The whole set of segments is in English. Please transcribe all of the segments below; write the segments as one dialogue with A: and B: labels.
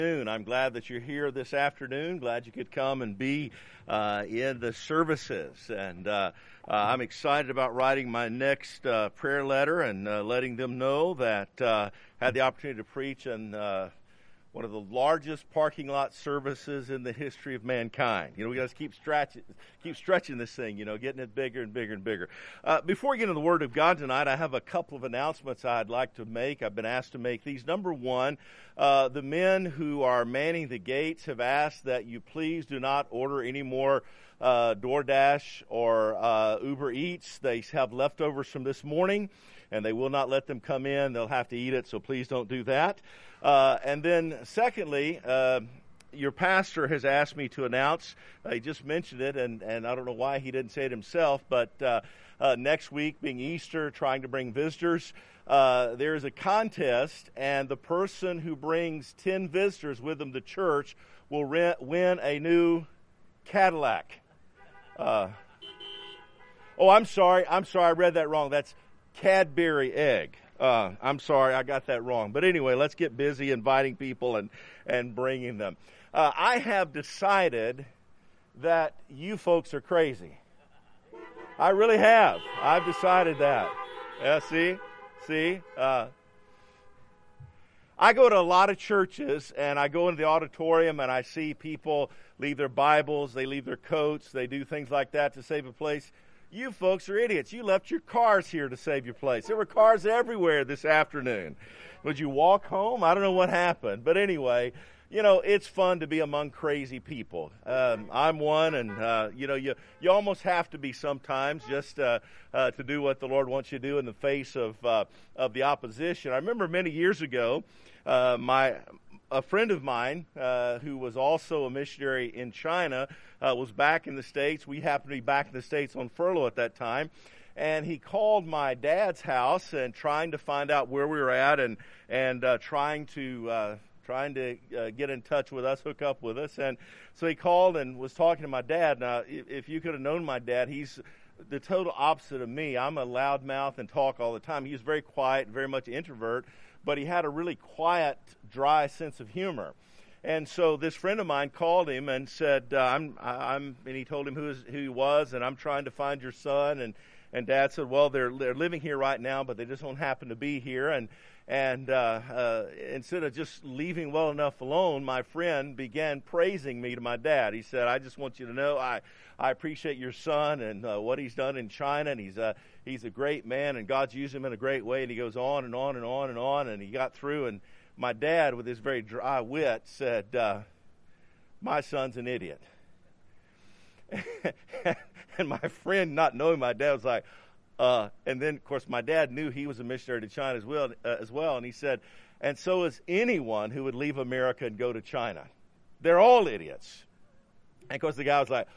A: I'm glad that you're here this afternoon. Glad you could come and be in the services. And I'm excited about writing my next prayer letter and letting them know that I had the opportunity to preach in one of the largest parking lot services in the history of mankind. You know, we got to keep stretching this thing, getting it bigger and bigger and bigger. Before we get into the Word of God tonight, I have a couple of announcements I'd like to make. I've been asked to make these. Number one, the men who are manning the gates have asked that you please do not order any more DoorDash or Uber Eats. They have leftovers from this morning, and they will not let them come in. They'll have to eat it, so please don't do that. And then secondly, your pastor has asked me to announce, he just mentioned it, and I don't know why he didn't say it himself, but next week being Easter, trying to bring visitors, there is a contest, and the person who brings 10 visitors with them to church will win a new Cadillac. I'm sorry, I read that wrong. That's Cadbury egg. I'm sorry, I got that wrong. But anyway, let's get busy inviting people and bringing them. I have decided that you folks are crazy. I really have. I've decided that. Yeah, see? I go to a lot of churches, and I go into the auditorium, and I see people leave their Bibles, they leave their coats, they do things like that to save a place. You folks are idiots. You left your cars here to save your place. There were cars everywhere this afternoon. Would you walk home? I don't know what happened. But anyway, it's fun to be among crazy people. I'm one, and, you almost have to be sometimes just to do what the Lord wants you to do in the face of the opposition. I remember many years ago, a friend of mine who was also a missionary in China was back in the States. We happened to be back in the States on furlough at that time. And he called my dad's house and trying to find out where we were at and trying to get in touch with us, hook up with us. And so he called and was talking to my dad. Now, if you could have known my dad, he's the total opposite of me. I'm a loudmouth and talk all the time. He was very quiet, very much introvert, but he had a really quiet, dry sense of humor. And so this friend of mine called him and said, and he told him who he was, and I'm trying to find your son. And Dad said, well, they're living here right now, but they just don't happen to be here. And instead of just leaving well enough alone, my friend began praising me to my dad. He said, I just want you to know I appreciate your son and what he's done in China, and he's a great man, and God's used him in a great way. And he goes on and on and on and on, and he got through, and my dad, with his very dry wit, said, my son's an idiot. And my friend, not knowing my dad, was like, and then, of course, my dad knew he was a missionary to China as well, and he said, and so is anyone who would leave America and go to China. They're all idiots. And, of course, the guy was like,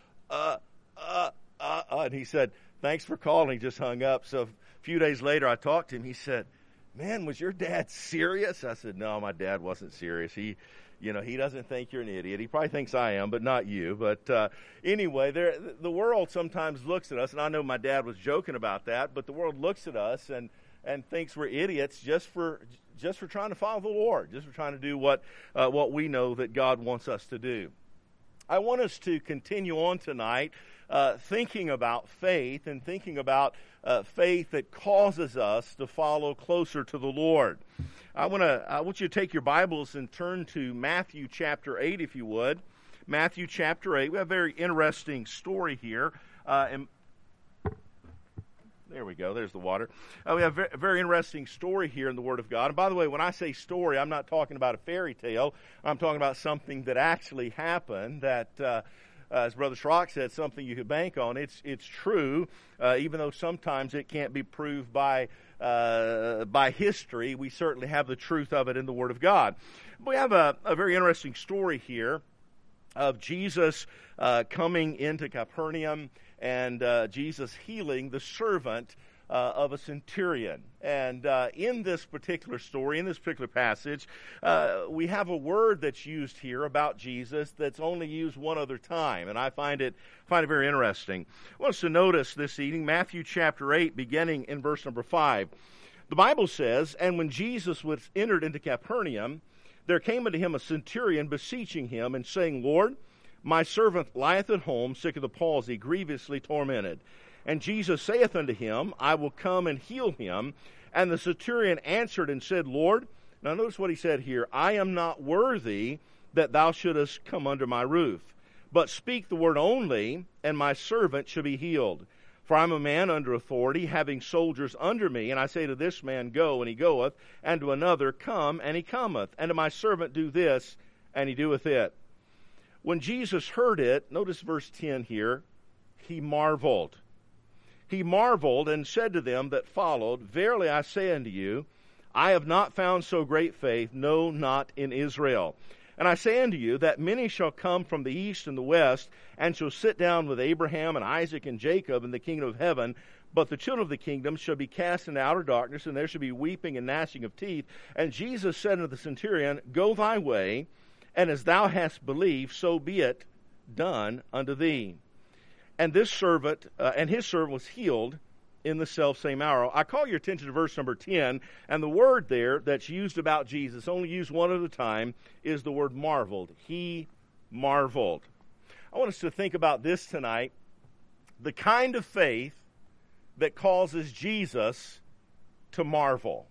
A: and he said, thanks for calling. He just hung up. So a few days later, I talked to him. He said, man, was your dad serious? I said, no, my dad wasn't serious. He doesn't think you're an idiot. He probably thinks I am, but not you. But anyway, the world sometimes looks at us, and I know my dad was joking about that, but the world looks at us and thinks we're idiots just for trying to follow the Lord, just for trying to do what we know that God wants us to do. I want us to continue on tonight thinking about faith and thinking about faith that causes us to follow closer to the Lord. I want you to take your Bibles and turn to Matthew chapter 8, if you would. Matthew chapter 8. We have a very interesting story here. There we go. There's the water. We have a very interesting story here in the Word of God. And by the way, when I say story, I'm not talking about a fairy tale. I'm talking about something that actually happened that, as Brother Schrock said, something you could bank on. It's true, even though sometimes it can't be proved by history. We certainly have the truth of it in the Word of God. We have a very interesting story here of Jesus coming into Capernaum and Jesus healing the servant of a centurion. And in this particular story, in this particular passage, we have a word that's used here about Jesus that's only used one other time, and I find it very interesting. I want us to notice this evening, Matthew chapter 8, beginning in verse number 5. The Bible says, "And when Jesus was entered into Capernaum, there came unto him a centurion beseeching him, and saying, Lord, my servant lieth at home, sick of the palsy, grievously tormented. And Jesus saith unto him, I will come and heal him. And the centurion answered and said, Lord, now notice what he said here, I am not worthy that thou shouldest come under my roof, but speak the word only, and my servant shall be healed. For I am a man under authority, having soldiers under me, and I say to this man, Go, and he goeth, and to another, Come, and he cometh, and to my servant, Do this, and he doeth it. When Jesus heard it, notice verse 10 here, he marveled. He marveled and said to them that followed, Verily I say unto you, I have not found so great faith, no, not in Israel. And I say unto you that many shall come from the east and the west, and shall sit down with Abraham and Isaac and Jacob in the kingdom of heaven. But the children of the kingdom shall be cast into outer darkness, and there shall be weeping and gnashing of teeth. And Jesus said unto the centurion, Go thy way, and as thou hast believed, so be it done unto thee. And this servant, and his servant was healed in the selfsame hour. I call your attention to verse number 10, and the word there that's used about Jesus, only used one at a time, is the word marveled. He marveled. I want us to think about this tonight, the kind of faith that causes Jesus to marvel.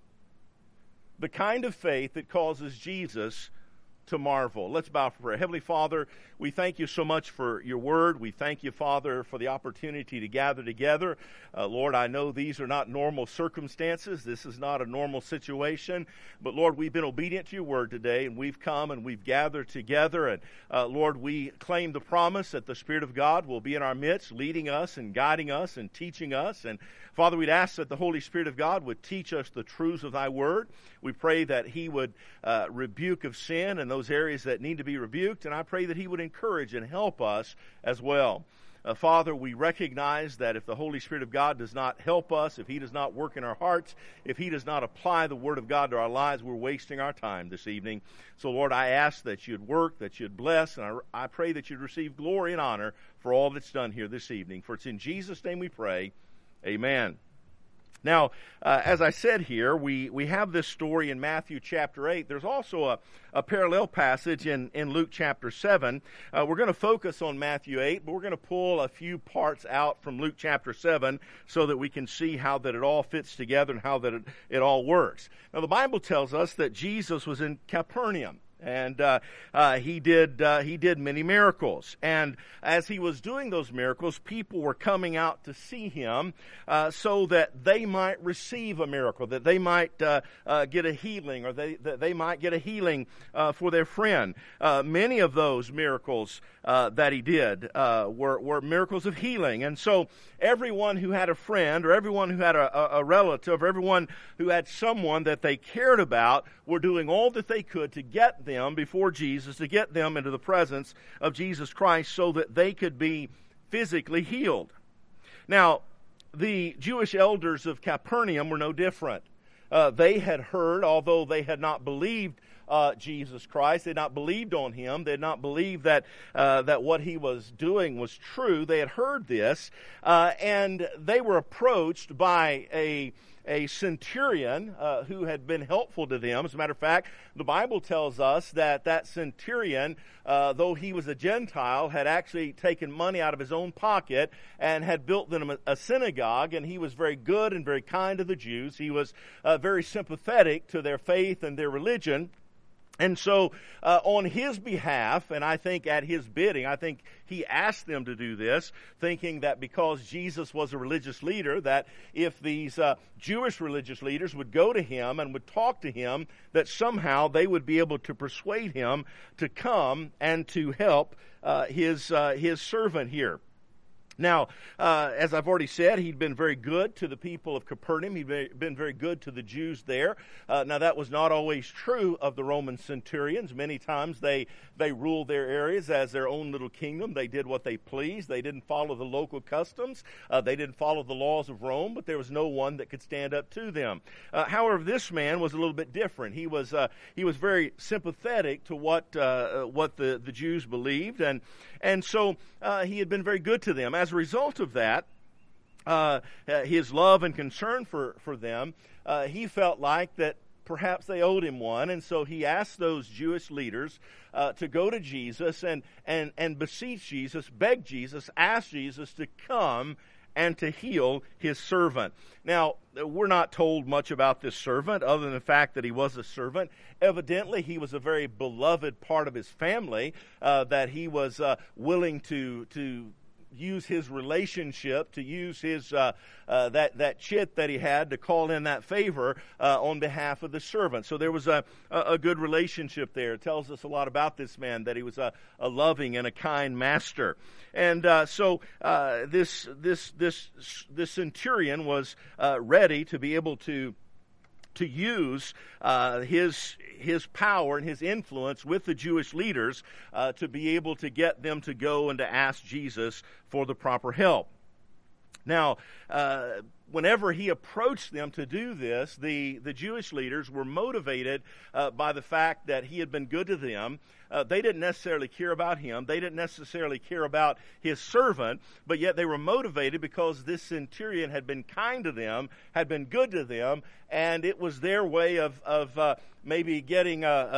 A: The kind of faith that causes Jesus to marvel. Let's bow for prayer. Heavenly Father, we thank you so much for your word. We thank you, Father, for the opportunity to gather together. Lord, I know these are not normal circumstances. This is not a normal situation. But Lord, we've been obedient to your word today, and we've come and we've gathered together. And Lord, we claim the promise that the Spirit of God will be in our midst, leading us and guiding us and teaching us. And Father, we'd ask that the Holy Spirit of God would teach us the truths of thy word. We pray that he would rebuke of sin and those areas that need to be rebuked, and I pray that he would encourage and help us as well. Father, we recognize that if the Holy Spirit of God does not help us, if he does not work in our hearts, if he does not apply the Word of God to our lives, we're wasting our time this evening. So, Lord, I ask that you'd work, that you'd bless, and I pray that you'd receive glory and honor for all that's done here this evening. For it's in Jesus' name we pray. Amen. Now, as I said here, we have this story in Matthew chapter 8. There's also a parallel passage in Luke chapter 7. We're going to focus on Matthew 8, but we're going to pull a few parts out from Luke chapter 7 so that we can see how that it all fits together and how that it all works. Now, the Bible tells us that Jesus was in Capernaum. And he did many miracles. And as he was doing those miracles, people were coming out to see him so that they might receive a miracle, that they might get a healing, or that they might get a healing for their friend. Many of those miracles that he did were miracles of healing. And so everyone who had a friend, or everyone who had a relative, or everyone who had someone that they cared about were doing all that they could to get them before Jesus, to get them into the presence of Jesus Christ so that they could be physically healed. Now, the Jewish elders of Capernaum were no different. They had heard, although they had not believed Jesus Christ, they had not believed on him, they had not believed that what he was doing was true. They had heard this, and they were approached by a centurion who had been helpful to them. As a matter of fact, the Bible tells us that centurion, though he was a Gentile, had actually taken money out of his own pocket and had built them a synagogue, and he was very good and very kind to the Jews. He was very sympathetic to their faith and their religion. And so on his behalf, and I think at his bidding, I think he asked them to do this, thinking that because Jesus was a religious leader, that if these Jewish religious leaders would go to him and would talk to him, that somehow they would be able to persuade him to come and to help his servant here. Now, as I've already said, he'd been very good to the people of Capernaum. He'd been very good to the Jews there. Now, that was not always true of the Roman centurions. Many times they ruled their areas as their own little kingdom. They did what they pleased. They didn't follow the local customs. They didn't follow the laws of Rome, but there was no one that could stand up to them. However, this man was a little bit different. He was very sympathetic to what the Jews believed, and so he had been very good to them. As a result of that, his love and concern for them, he felt like that perhaps they owed him one, and so he asked those Jewish leaders to go to Jesus and beseech Jesus, beg Jesus, ask Jesus to come and to heal his servant. Now, we're not told much about this servant other than the fact that he was a servant. Evidently, he was a very beloved part of his family, that he was willing to use his relationship, to use his that chit that he had to call in that favor on behalf of the servant. So there was a good relationship there. It tells us a lot about this man, that he was a loving and a kind master. And so this centurion was ready to be able to use his power and his influence with the Jewish leaders to be able to get them to go and to ask Jesus for the proper help. Now, whenever he approached them to do this, the Jewish leaders were motivated by the fact that he had been good to them. They didn't necessarily care about him. They didn't necessarily care about his servant, but yet they were motivated because this centurion had been kind to them, had been good to them, and it was their way of maybe getting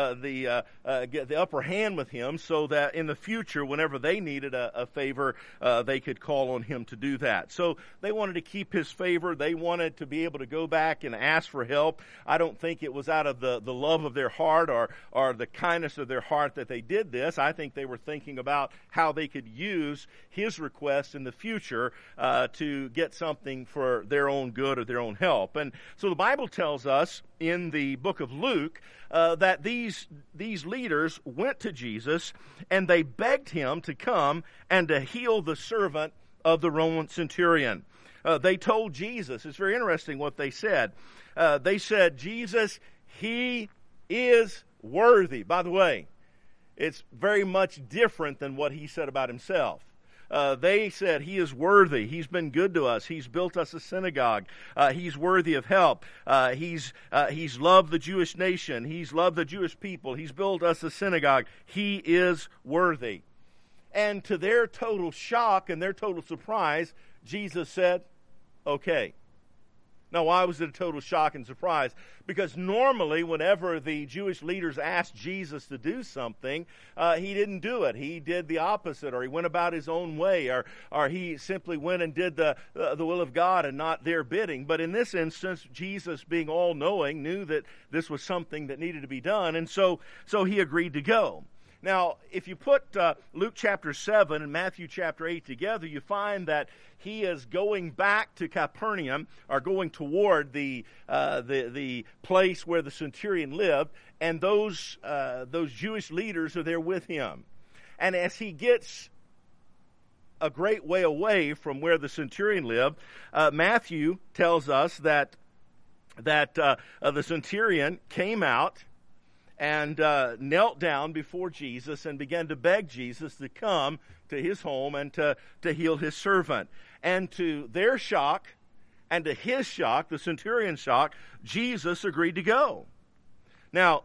A: get the upper hand with him, so that in the future, whenever they needed a favor, they could call on him to do that. So they wanted to keep his favor. They wanted to be able to go back and ask for help. I don't think it was out of the love of their heart or the kindness of their heart that they did this. I think they were thinking about how they could use his request in the future to get something for their own good or their own help. And so the Bible tells us in the book of Luke that these leaders went to Jesus and they begged him to come and to heal the servant of the Roman centurion. They told Jesus, it's very interesting what they said. They said, Jesus, he is worthy. By the way, it's very much different than what he said about himself. They said, he is worthy. He's been good to us. He's built us a synagogue. He's worthy of help. He's loved the Jewish nation. He's loved the Jewish people. He's built us a synagogue. He is worthy. And to their total shock and their total surprise, Jesus said, okay. Now, why was it a total shock and surprise? Because normally, whenever the Jewish leaders asked Jesus to do something, he didn't do it. He did the opposite, or he went about his own way, or he simply went and did the will of God and not their bidding. But in this instance, Jesus, being all-knowing, knew that this was something that needed to be done, and so he agreed to go. Now, if you put Luke chapter 7 and Matthew chapter 8 together, you find that he is going back to Capernaum, or going toward the place where the centurion lived, and those Jewish leaders are there with him. And as he gets a great way away from where the centurion lived, Matthew tells us that the centurion came out and knelt down before Jesus and began to beg Jesus to come to his home and to heal his servant. And to their shock, and to his shock, the centurion's shock, Jesus agreed to go. Now,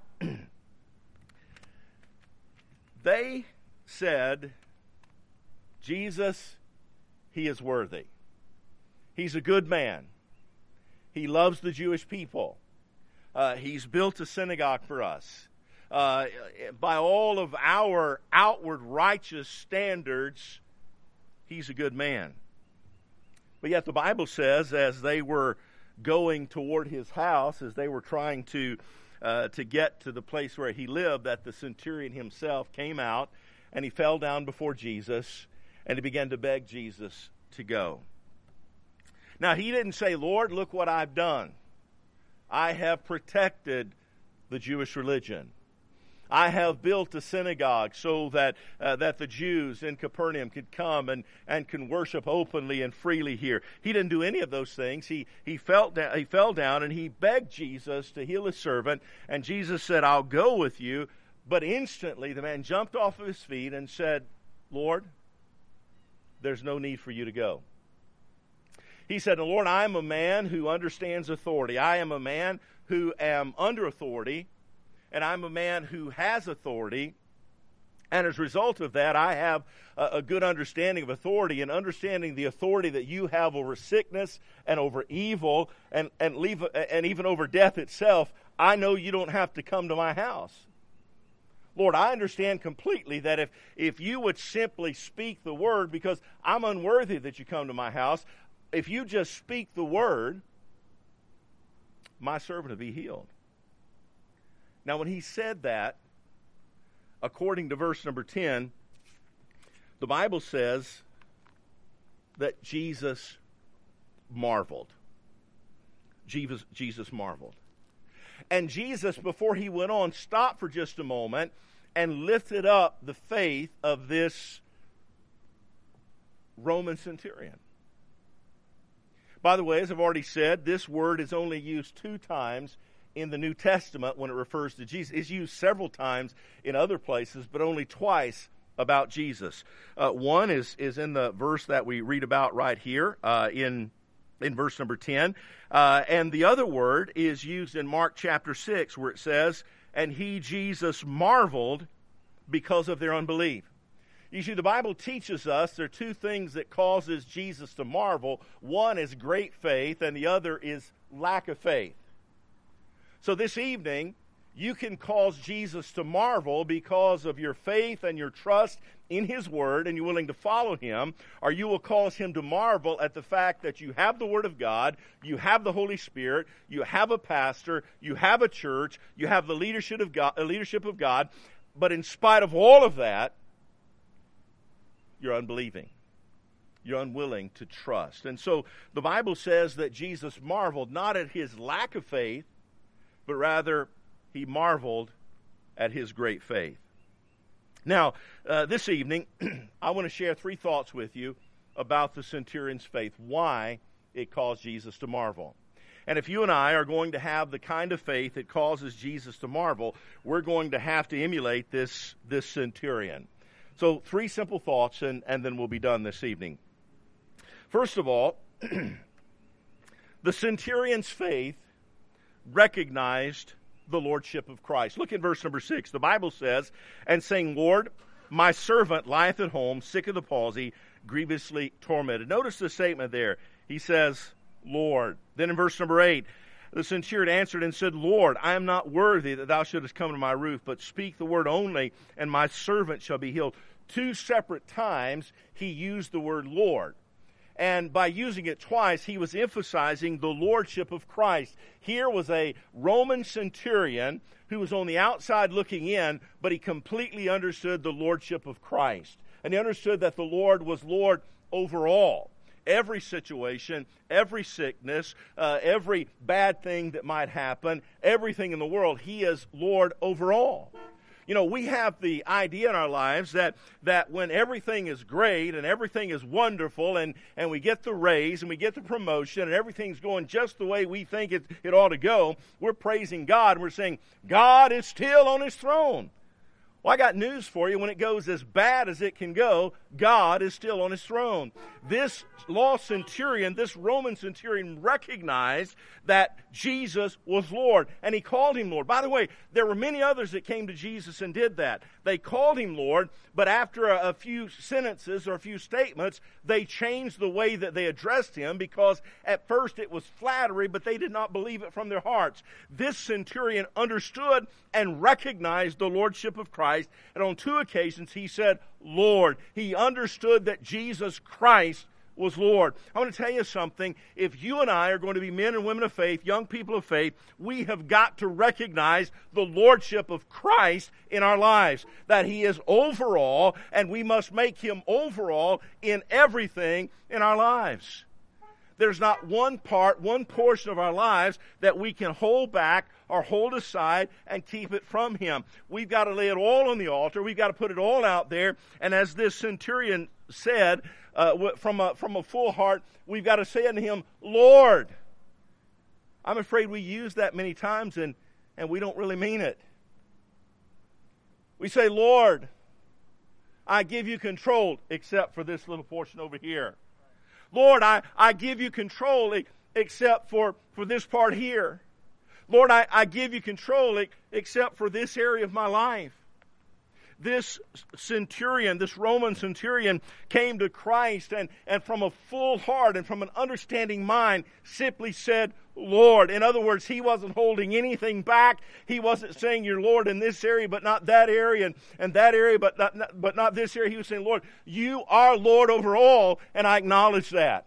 A: they said, Jesus, he is worthy. He's a good man. He loves the Jewish people. He's built a synagogue for us. By all of our outward righteous standards, he's a good man. But yet the Bible says, as they were going toward his house, as they were trying to get to the place where he lived, that the centurion himself came out and he fell down before Jesus and he began to beg Jesus to go. Now, he didn't say, Lord, look what I've done. I have protected the Jewish religion. I have built a synagogue so that the Jews in Capernaum could come and can worship openly and freely here. He didn't do any of those things. He fell down and he begged Jesus to heal his servant, and Jesus said, I'll go with you. But instantly the man jumped off of his feet and said, Lord, there's no need for you to go. He said, Lord, I am a man who understands authority. I am a man who am under authority, and I'm a man who has authority. And as a result of that, I have a good understanding of authority, and understanding the authority that you have over sickness and over evil and even over death itself. I know you don't have to come to my house. Lord, I understand completely that if you would simply speak the word, because I'm unworthy that you come to my house, if you just speak the word, my servant will be healed. Now, when he said that, according to verse number 10, the Bible says that Jesus marveled. Jesus marveled. And Jesus, before he went on, stopped for just a moment and lifted up the faith of this Roman centurion. By the way, as I've already said, this word is only used 2 times in the New Testament when it refers to Jesus. It's used several times in other places, but only twice about Jesus. One is in the verse that we read about right here in verse number 10. And the other word is used in Mark chapter 6, where it says, and he, Jesus, marveled because of their unbelief. You see, the Bible teaches us there are 2 things that causes Jesus to marvel. One is great faith, and the other is lack of faith. So this evening, you can cause Jesus to marvel because of your faith and your trust in his word, and you're willing to follow him, or you will cause him to marvel at the fact that you have the word of God, you have the Holy Spirit, you have a pastor, you have a church, you have the leadership of God, but in spite of all of that, you're unbelieving. You're unwilling to trust. And so the Bible says that Jesus marveled not at his lack of faith, but rather he marveled at his great faith. Now, this evening, I want to share 3 thoughts with you about the centurion's faith, why it caused Jesus to marvel. And if you and I are going to have the kind of faith that causes Jesus to marvel, we're going to have to emulate this centurion. So 3 simple thoughts, and then we'll be done this evening. First of all, the centurion's faith recognized the lordship of Christ. Look at verse number 6. The Bible says, and saying, Lord, my servant lieth at home, sick of the palsy, grievously tormented. Notice the statement there. He says, Lord. Then in verse number 8, the centurion answered and said, Lord, I am not worthy that thou shouldest come to my roof, but speak the word only, and my servant shall be healed. 2 separate times he used the word Lord. And by using it twice, he was emphasizing the lordship of Christ. Here was a Roman centurion who was on the outside looking in, but he completely understood the lordship of Christ. And he understood that the Lord was Lord over all. Every situation, every sickness, every bad thing that might happen, everything in the world, he is Lord over all. You know, we have the idea in our lives that when everything is great and everything is wonderful and we get the raise and we get the promotion and everything's going just the way we think it ought to go, we're praising God and we're saying, God is still on his throne. Well, I got news for you. When it goes as bad as it can go, God is still on his throne. This lost centurion, this Roman centurion, recognized that Jesus was Lord, and he called him Lord. By the way, there were many others that came to Jesus and did that. They called him Lord, but after a few sentences or a few statements, they changed the way that they addressed him, because at first it was flattery, but they did not believe it from their hearts. This centurion understood and recognized the lordship of Christ, and on 2 occasions he said, Lord. He understood that Jesus Christ was Lord. I want to tell you something. If you and I are going to be men and women of faith, young people of faith, we have got to recognize the lordship of Christ in our lives, that he is over all, and we must make him over all in everything in our lives. There's not one portion of our lives that we can hold back or hold aside and keep it from him. We've got to lay it all on the altar. We've got to put it all out there. And as this centurion said, from a full heart, we've got to say unto him, Lord. I'm afraid we use that many times and we don't really mean it. We say, Lord, I give you control, except for this little portion over here. Lord, I give you control except for this part here. Lord, I give you control except for this area of my life. this centurion, this Roman centurion, came to Christ and from a full heart and from an understanding mind simply said, Lord. In other words, he wasn't holding anything back. He wasn't saying, you're Lord in this area, but not that area, and that area, but not this area. He was saying, Lord, you are Lord over all, and I acknowledge that.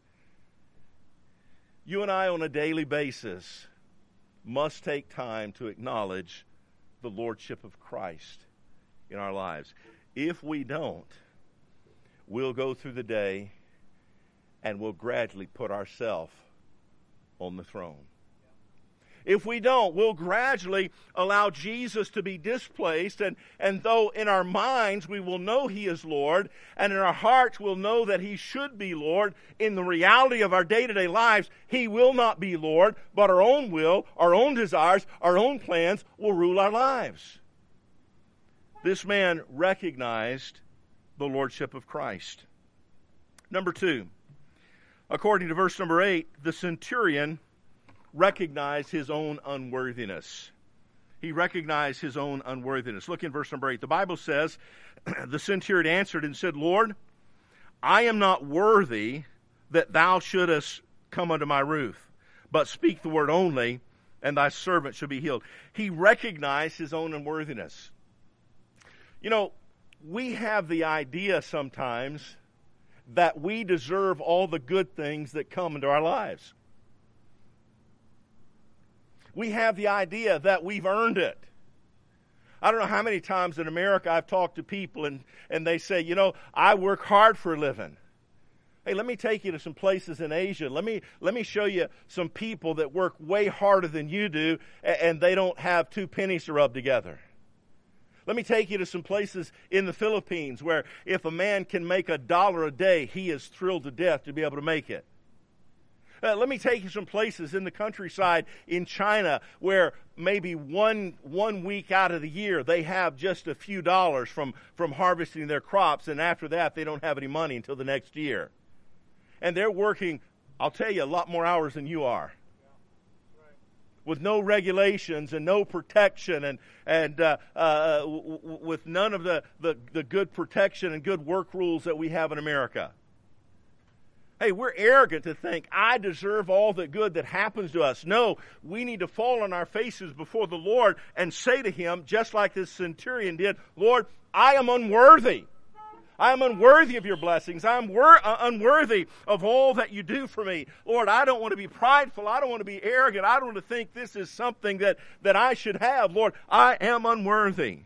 A: You and I, on a daily basis, must take time to acknowledge the Lordship of Christ in our lives. If we don't, we'll go through the day and we'll gradually put ourselves on the throne. If we don't, we'll gradually allow Jesus to be displaced, and though in our minds we will know He is Lord, and in our hearts we'll know that He should be Lord, in the reality of our day-to-day lives, He will not be Lord, but our own will, our own desires, our own plans will rule our lives. This man recognized the Lordship of Christ. Number 2, according to verse number 8, the centurion recognized his own unworthiness. He recognized his own unworthiness. Look in verse number 8. The Bible says, the centurion answered and said, Lord, I am not worthy that thou shouldest come under my roof, but speak the word only, and thy servant shall be healed. He recognized his own unworthiness. You know, we have the idea sometimes that we deserve all the good things that come into our lives. We have the idea that we've earned it. I don't know how many times in America I've talked to people and they say, you know, I work hard for a living. Hey, let me take you to some places in Asia. Let me show you some people that work way harder than you do, and they don't have 2 pennies to rub together. Let me take you to some places in the Philippines where if a man can make $1 a day, he is thrilled to death to be able to make it. Let me take you some places in the countryside in China where maybe one week out of the year they have just a few dollars from harvesting their crops, and after that they don't have any money until the next year. And they're working, I'll tell you, a lot more hours than you are. With no regulations and no protection and with none of the good protection and good work rules that we have in America. Hey, we're arrogant to think, I deserve all the good that happens to us. No, we need to fall on our faces before the Lord and say to Him, just like this centurion did, Lord, I am unworthy. I am unworthy of your blessings. I am unworthy of all that you do for me. Lord, I don't want to be prideful. I don't want to be arrogant. I don't want to think this is something that I should have. Lord, I am unworthy.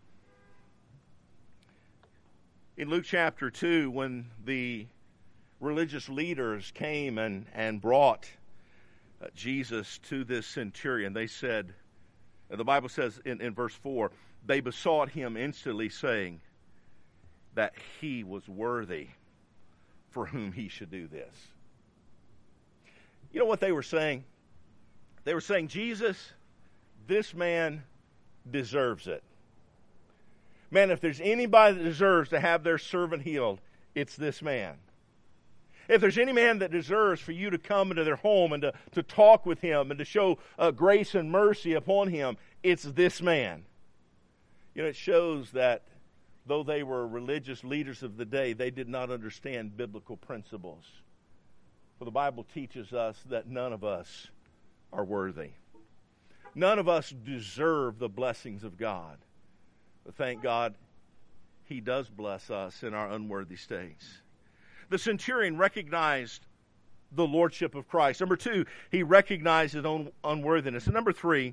A: In Luke chapter 2, when the religious leaders came and brought Jesus to this centurion, they said, the Bible says in verse 4, they besought him instantly, saying that he was worthy for whom he should do this. You know what they were saying? They were saying, Jesus, this man deserves it. Man, if there's anybody that deserves to have their servant healed, it's this man. If there's any man that deserves for you to come into their home and to talk with him and to show grace and mercy upon him, it's this man. You know, it shows that though they were religious leaders of the day, they did not understand biblical principles. For the Bible teaches us that none of us are worthy. None of us deserve the blessings of God. But thank God, He does bless us in our unworthy states. The centurion recognized the lordship of Christ. Number 2, he recognized his own unworthiness. And number 3,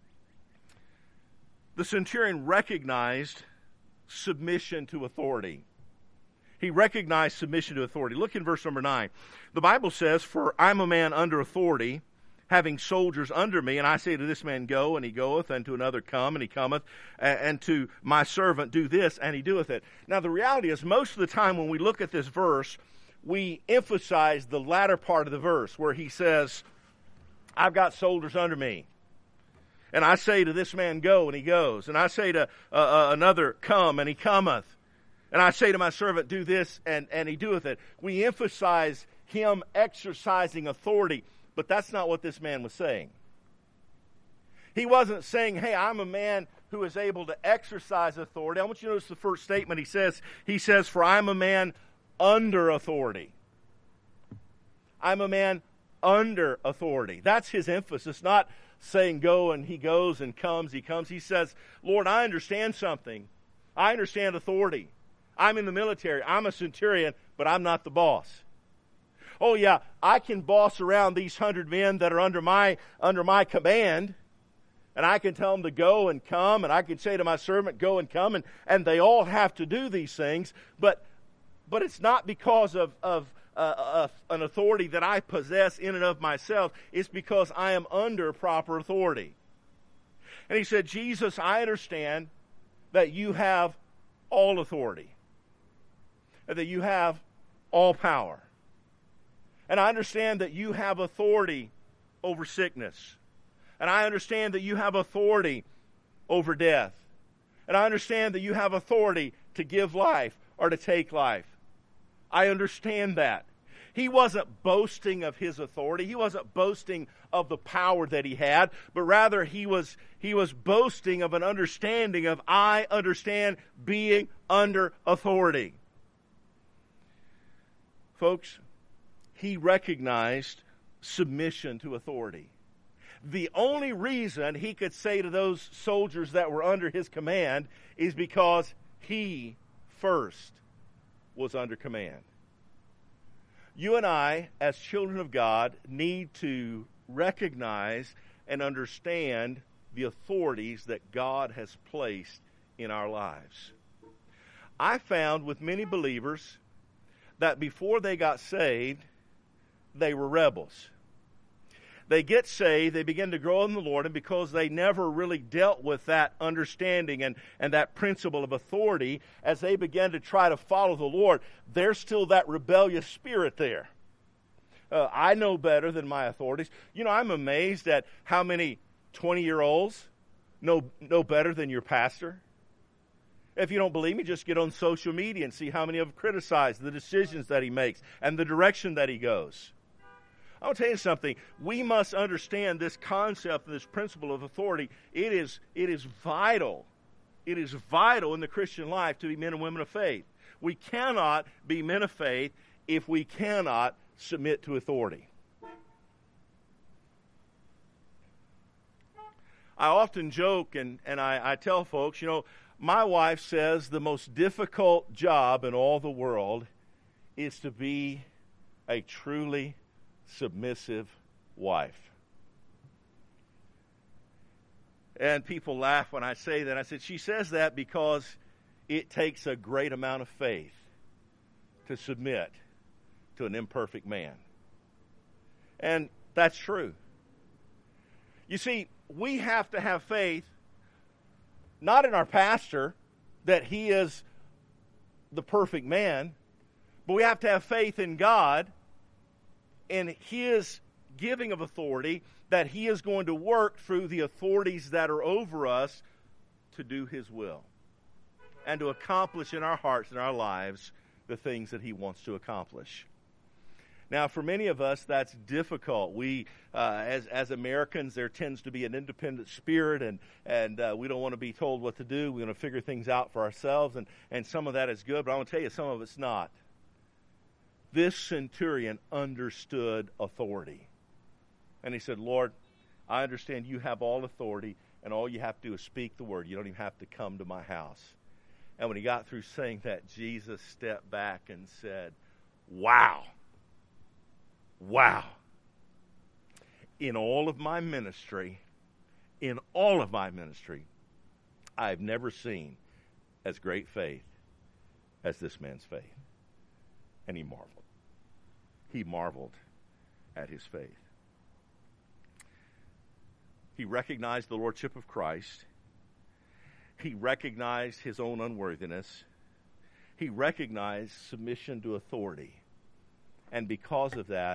A: the centurion recognized submission to authority. He recognized submission to authority. Look in verse number 9. The Bible says, for I'm a man under authority, having soldiers under me, and I say to this man, go, and he goeth, and to another, come, and he cometh, and to my servant, do this, and he doeth it. Now, the reality is, most of the time when we look at this verse, we emphasize the latter part of the verse, where he says, I've got soldiers under me. And I say to this man, go, and he goes. And I say to another, come, and he cometh. And I say to my servant, do this, and he doeth it. We emphasize him exercising authority. But that's not what this man was saying. He wasn't saying, hey, I'm a man who is able to exercise authority. I want you to notice the first statement he says, for I am a man under authority. I'm a man under authority. That's his emphasis, not saying go and he goes and comes, he comes. He says, Lord, I understand something. I understand authority. I'm in the military. I'm a centurion, but I'm not the boss. Oh yeah, I can boss around these 100 men that are under my command, and I can tell them to go and come, and I can say to my servant, go and come, and they all have to do these things, but it's not because of an authority that I possess in and of myself. It's because I am under proper authority. And he said, Jesus, I understand that you have all authority, and that you have all power. And I understand that you have authority over sickness. And I understand that you have authority over death. And I understand that you have authority to give life or to take life. I understand that. He wasn't boasting of his authority. He wasn't boasting of the power that he had, but rather he was boasting of an understanding of, I understand being under authority. Folks, he recognized submission to authority. The only reason he could say to those soldiers that were under his command is because he first was under command. You and I, as children of God, need to recognize and understand the authorities that God has placed in our lives. I found with many believers that before they got saved, they were rebels. They get saved, they begin to grow in the Lord, and because they never really dealt with that understanding and that principle of authority, as they begin to try to follow the Lord, there's still that rebellious spirit there. I know better than my authorities. You know, I'm amazed at how many 20-year-olds know better than your pastor. If you don't believe me, just get on social media and see how many have criticized the decisions that he makes and the direction that he goes. I'll tell you something. We must understand this concept and this principle of authority. It is vital. It is vital in the Christian life to be men and women of faith. We cannot be men of faith if we cannot submit to authority. I often joke and I tell folks, you know, my wife says the most difficult job in all the world is to be a truly submissive wife. And people laugh when I say that. I said, she says that because it takes a great amount of faith to submit to an imperfect man. And that's true. You see, we have to have faith, not in our pastor, that he is the perfect man, but we have to have faith in God and his giving of authority, that he is going to work through the authorities that are over us to do his will and to accomplish in our hearts and our lives the things that he wants to accomplish. Now, for many of us, that's difficult. We, as Americans, there tends to be an independent spirit, and we don't want to be told what to do. We want to figure things out for ourselves, and some of that is good, but I want to tell you, some of it's not. This centurion understood authority. And he said, Lord, I understand you have all authority, and all you have to do is speak the word. You don't even have to come to my house. And when he got through saying that, Jesus stepped back and said, wow. Wow. In all of my ministry, I've never seen as great faith as this man's faith. And he marveled. He marveled at his faith. He recognized the lordship of Christ. He recognized his own unworthiness. He recognized submission to authority. And because of that,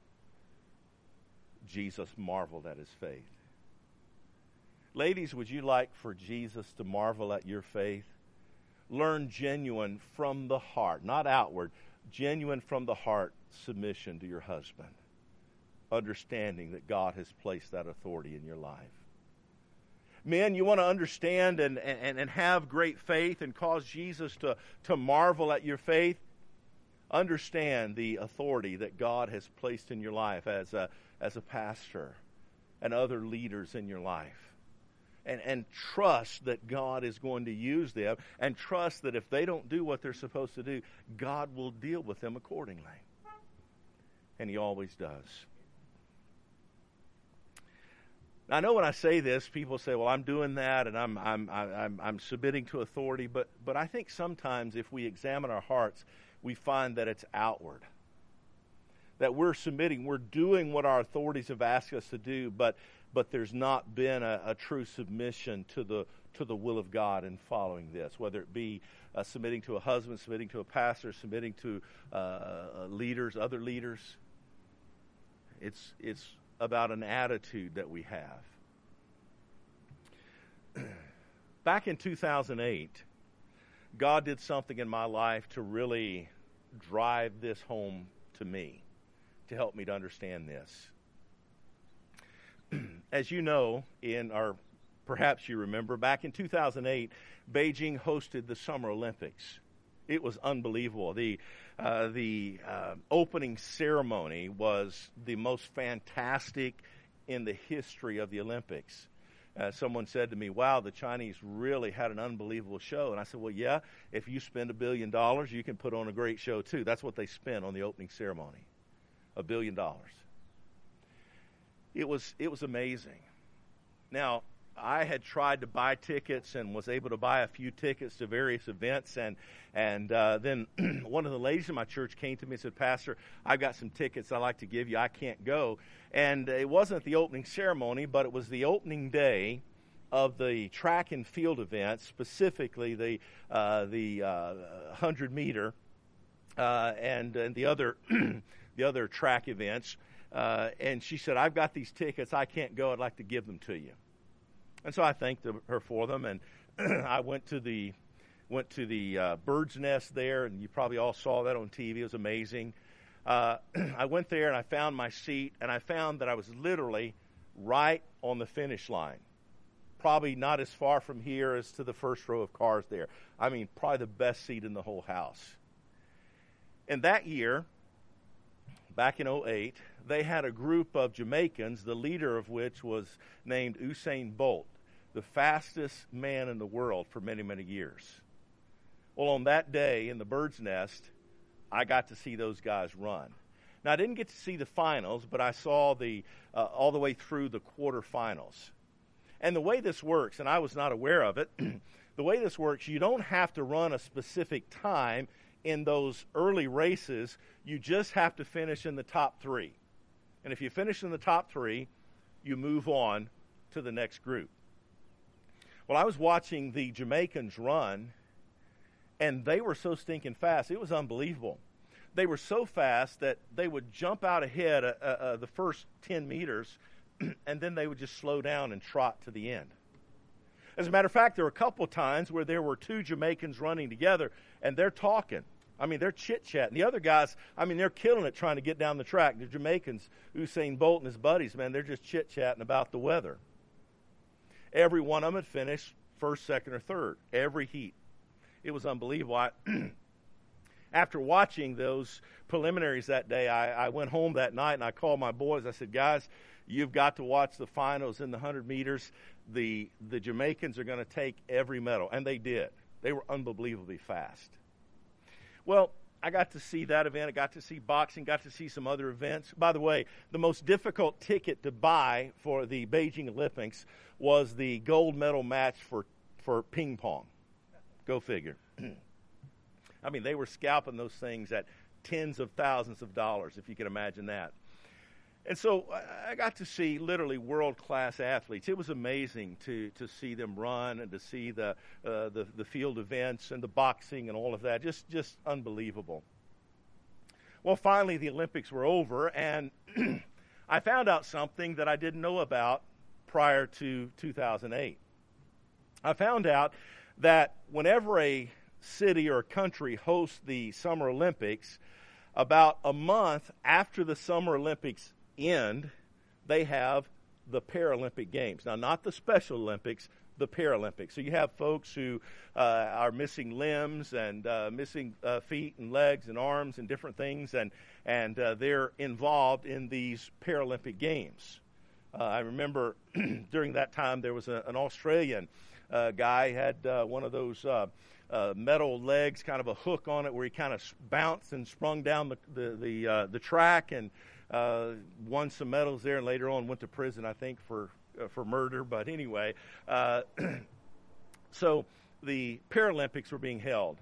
A: Jesus marveled at his faith. Ladies, would you like for Jesus to marvel at your faith? Learn genuine from the heart, not outward, genuine from the heart submission to your husband, understanding that God has placed that authority in your life. Men, you want to understand and have great faith and cause Jesus to marvel at your faith? Understand the authority that God has placed in your life as a pastor and other leaders in your life. And trust that God is going to use them, and trust that if they don't do what they're supposed to do, God will deal with them accordingly. And He always does. Now, I know when I say this, people say, well, I'm doing that and I'm submitting to authority, but I think sometimes if we examine our hearts, we find that it's outward. That we're submitting, we're doing what our authorities have asked us to do, but there's not been a true submission to the will of God in following this, whether it be submitting to a husband, submitting to a pastor, submitting to leaders, other leaders. It's about an attitude that we have. Back in 2008, God did something in my life to really drive this home to me, to help me to understand this. As you know, or perhaps you remember, back in 2008, Beijing hosted the Summer Olympics. It was unbelievable. The opening ceremony was the most fantastic in the history of the Olympics. Someone said to me, wow, the Chinese really had an unbelievable show. And I said, well, yeah, if you spend $1 billion, you can put on a great show too. That's what they spent on the opening ceremony, $1 billion. It was amazing. Now, I had tried to buy tickets and was able to buy a few tickets to various events, and then one of the ladies in my church came to me and said, Pastor, I've got some tickets I'd like to give you. I can't go. And it wasn't the opening ceremony, but it was the opening day of the track and field event, specifically the 100-meter and the other the other track events. And she said, I've got these tickets. I can't go. I'd like to give them to you. And so I thanked her for them, and I went to the bird's nest there, and you probably all saw that on TV. It was amazing. I went there, and I found my seat, and I found that I was literally right on the finish line. Probably not as far from here as to the first row of cars there. I mean, probably the best seat in the whole house. And that year, back in 2008, they had a group of Jamaicans, the leader of which was named Usain Bolt, the fastest man in the world for many, many years. Well, on that day in the bird's nest, I got to see those guys run. Now, I didn't get to see the finals, but I saw all the way through the quarterfinals. And the way this works, and I was not aware of it, the way this works, you don't have to run a specific time in those early races. You just have to finish in the top three. And if you finish in the top three, you move on to the next group. Well, I was watching the Jamaicans run, and they were so stinking fast. It was unbelievable. They were so fast that they would jump out ahead the first 10 meters, and then they would just slow down and trot to the end. As a matter of fact, there were a couple of times where there were two Jamaicans running together, and they're talking. I mean, they're chit-chatting. The other guys, I mean, they're killing it trying to get down the track. The Jamaicans, Usain Bolt and his buddies, man, they're just chit-chatting about the weather. Every one of them had finished first, second, or third, every heat. It was unbelievable. After watching those preliminaries that day, I went home that night, and I called my boys. I said, guys, you've got to watch the finals in the 100 meters. The Jamaicans are going to take every medal, and they did. They were unbelievably fast. Well, I got to see that event. I got to see boxing, got to see some other events. By the way, the most difficult ticket to buy for the Beijing Olympics was the gold medal match for ping pong. Go figure. I mean, they were scalping those things at tens of thousands of dollars, if you can imagine that. And so I got to see literally world-class athletes. It was amazing to see them run and to see the field events and the boxing and all of that. Just unbelievable. Well, finally, the Olympics were over, and I found out something that I didn't know about prior to 2008. I found out that whenever a city or a country hosts the Summer Olympics, about a month after the Summer Olympics end, they have the Paralympic Games. Now, not the Special Olympics, the Paralympics. So you have folks who are missing limbs and missing feet and legs and arms and different things, and they're involved in these Paralympic Games. I remember during that time there was an Australian guy had one of those metal legs, kind of a hook on it, where he kind of bounced and sprung down the track and won some medals there, and later on went to prison, I think, for murder. But anyway, so the Paralympics were being held.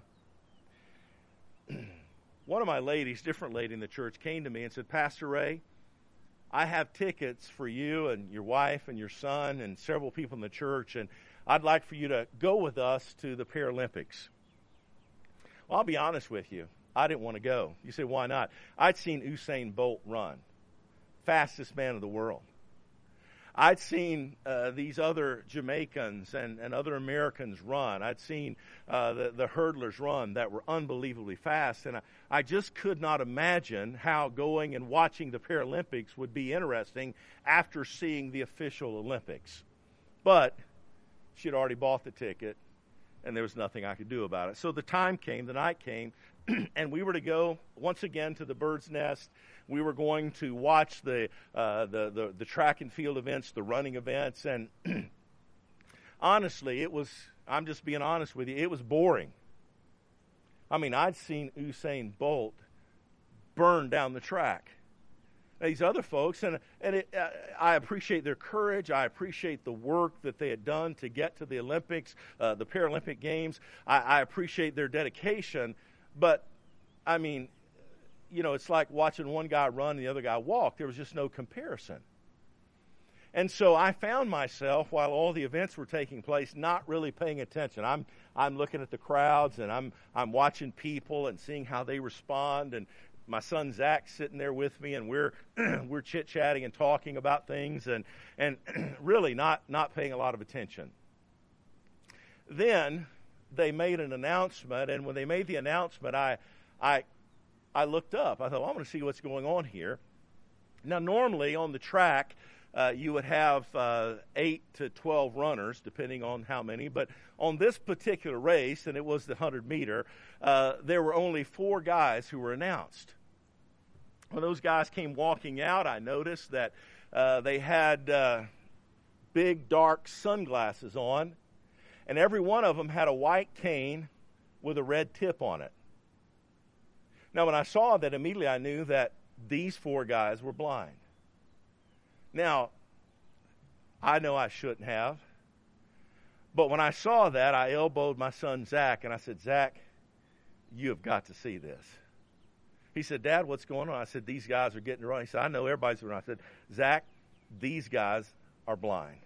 A: One of my ladies, different lady in the church, came to me and said, "Pastor Ray, I have tickets for you and your wife and your son and several people in the church, and I'd like for you to go with us to the Paralympics." Well, I'll be honest with you. I didn't want to go. You say, why not? I'd seen Usain Bolt run. Fastest man of the world. I'd seen these other Jamaicans and other Americans run. I'd seen the hurdlers run that were unbelievably fast. And I just could not imagine how going and watching the Paralympics would be interesting after seeing the official Olympics. But she had already bought the ticket, and there was nothing I could do about it. So the time came, the night came, and we were to go once again to the Bird's Nest. We were going to watch the track and field events, the running events, and honestly, I'm just being honest with you, it was boring. I mean, I'd seen Usain Bolt burn down the track. These other folks, I appreciate their courage. I appreciate the work that they had done to get to the Olympics, the Paralympic Games. I appreciate their dedication. But, I mean, you know, it's like watching one guy run and the other guy walk. There was just no comparison. And so I found myself, while all the events were taking place, not really paying attention. I'm looking at the crowds, and I'm watching people and seeing how they respond, and my son Zach sitting there with me, and we're chit-chatting and talking about things, and really not paying a lot of attention. Then they made an announcement, and when they made the announcement, I looked up. I thought, well, I'm going to see what's going on here. Now, normally on the track, you would have 8 to 12 runners, depending on how many. But on this particular race, and it was the 100-meter, there were only 4 guys who were announced. When those guys came walking out, I noticed that they had big, dark sunglasses on, and every one of them had a white cane with a red tip on it. Now, when I saw that, immediately I knew that these 4 guys were blind. Now, I know I shouldn't have, but when I saw that, I elbowed my son Zach, and I said, "Zach, you have got to see this." He said, "Dad, what's going on?" I said, "These guys are getting it wrong." He said, "I know everybody's wrong." I said, "Zach, these guys are blind."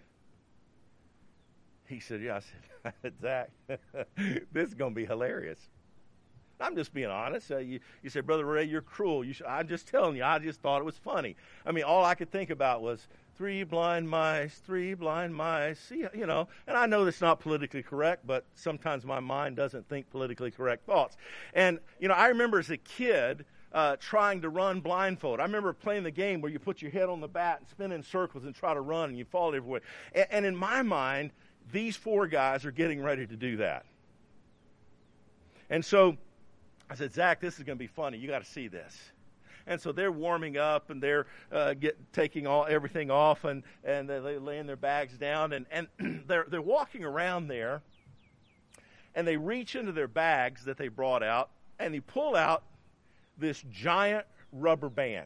A: He said, "Yeah." I said, "Zach, this is going to be hilarious." I'm just being honest. You say, "Brother Ray, you're cruel." I'm just telling you, I just thought it was funny. I mean, all I could think about was 3 blind mice, 3 blind mice. See, you know, and I know that's not politically correct, but sometimes my mind doesn't think politically correct thoughts. And, you know, I remember as a kid trying to run blindfold. I remember playing the game where you put your head on the bat and spin in circles and try to run, and you fall everywhere. And in my mind, these 4 guys are getting ready to do that. And so I said, "Zach, this is going to be funny. You got to see this." And so they're warming up, and they're taking everything off, and they're laying their bags down, and they're walking around there, and they reach into their bags that they brought out, and they pull out this giant rubber band.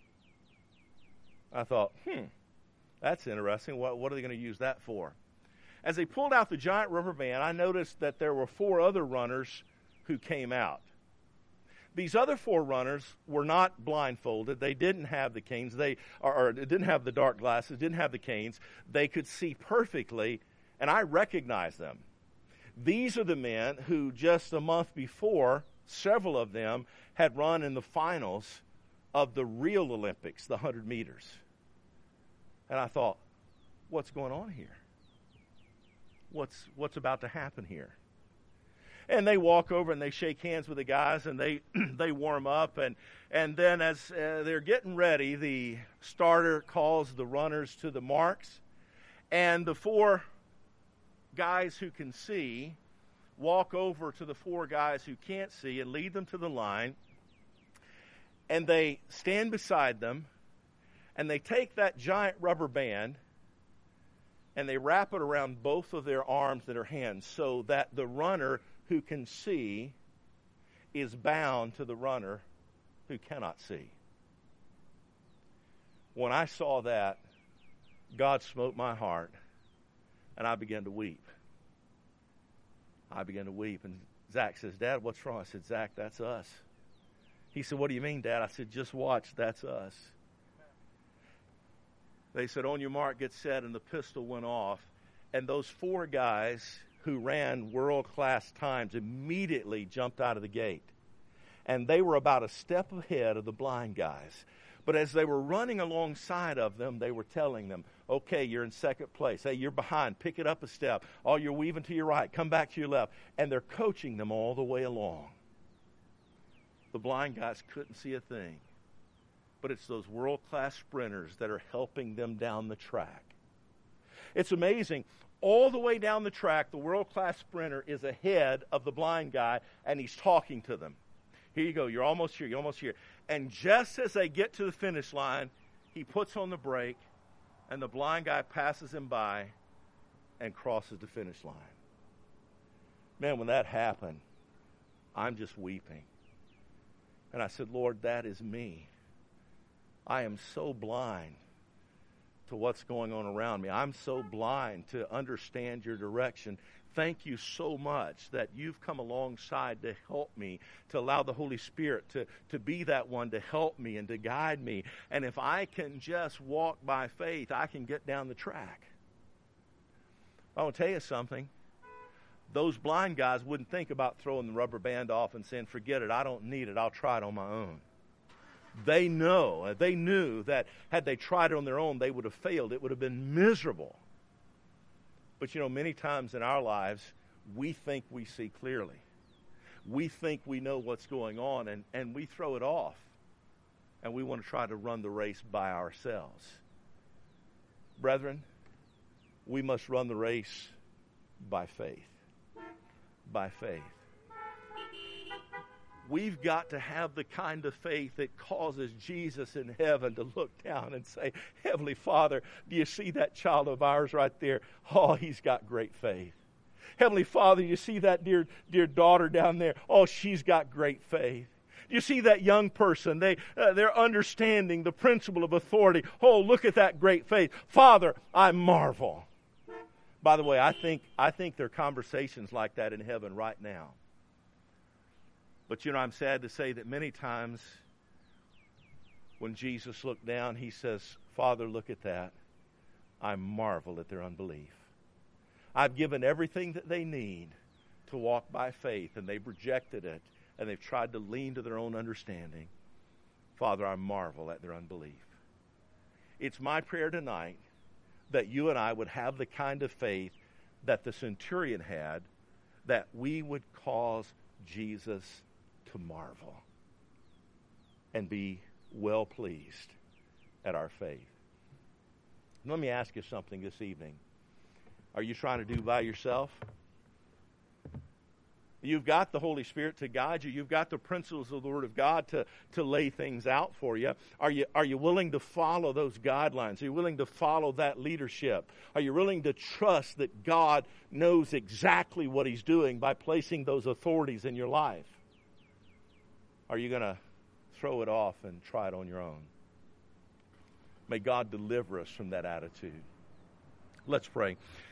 A: I thought, that's interesting. What are they going to use that for? As they pulled out the giant rubber band, I noticed that there were 4 other runners who came out. These other 4 runners were not blindfolded. They didn't have the canes. They didn't have the dark glasses, didn't have the canes. They could see perfectly, and I recognized them. These are the men who just a month before, several of them had run in the finals of the real Olympics, the 100 meters. And I thought, what's going on here? What's about to happen here? And they walk over and they shake hands with the guys, and they they warm up. And then as they're getting ready, the starter calls the runners to the marks. And the 4 guys who can see walk over to the 4 guys who can't see and lead them to the line. And they stand beside them, and they take that giant rubber band and they wrap it around both of their arms and their hands so that the runner who can see is bound to the runner who cannot see. When I saw that, God smote my heart, and I began to weep. I began to weep, and Zach says, "Dad, what's wrong?" I said, "Zach, that's us." He said, "What do you mean, Dad?" I said, "Just watch, that's us." They said, "On your mark, get set," and the pistol went off. And those 4 guys who ran world-class times immediately jumped out of the gate. And they were about a step ahead of the blind guys. But as they were running alongside of them, they were telling them, "Okay, you're in second place. Hey, you're behind. Pick it up a step. Oh, you're weaving to your right. Come back to your left." And they're coaching them all the way along. The blind guys couldn't see a thing. But it's those world-class sprinters that are helping them down the track. It's amazing. All the way down the track, the world-class sprinter is ahead of the blind guy, and he's talking to them. "Here you go. You're almost here. You're almost here." And just as they get to the finish line, he puts on the brake, and the blind guy passes him by and crosses the finish line. Man, when that happened, I'm just weeping. And I said, "Lord, that is me. I am so blind to what's going on around me. I'm so blind to understand your direction. Thank you so much that you've come alongside to help me, to allow the Holy Spirit to be that one to help me and to guide me. And if I can just walk by faith, I can get down the track." I want to tell you something. Those blind guys wouldn't think about throwing the rubber band off and saying, "Forget it, I don't need it, I'll try it on my own." They knew that had they tried it on their own, they would have failed. It would have been miserable. But many times in our lives, we think we see clearly. We think we know what's going on, and we throw it off. And we want to try to run the race by ourselves. Brethren, we must run the race by faith. By faith. We've got to have the kind of faith that causes Jesus in heaven to look down and say, "Heavenly Father, do you see that child of ours right there? Oh, he's got great faith. Heavenly Father, you see that dear daughter down there? Oh, she's got great faith. You see that young person? They're understanding the principle of authority. Oh, look at that great faith. Father, I marvel." By the way, I think there are conversations like that in heaven right now. But I'm sad to say that many times when Jesus looked down, he says, "Father, look at that. I marvel at their unbelief. I've given everything that they need to walk by faith, and they've rejected it, and they've tried to lean to their own understanding. Father, I marvel at their unbelief." It's my prayer tonight that you and I would have the kind of faith that the centurion had, that we would cause Jesus to marvel and be well pleased at our faith. Let me ask you something this evening. Are you trying to do by yourself? You've got the Holy Spirit to guide you. You've got the principles of the Word of God to lay things out for you. Are you willing to follow those guidelines? Are you willing to follow that leadership? Are you willing to trust that God knows exactly what He's doing by placing those authorities in your life? Are you going to throw it off and try it on your own? May God deliver us from that attitude. Let's pray.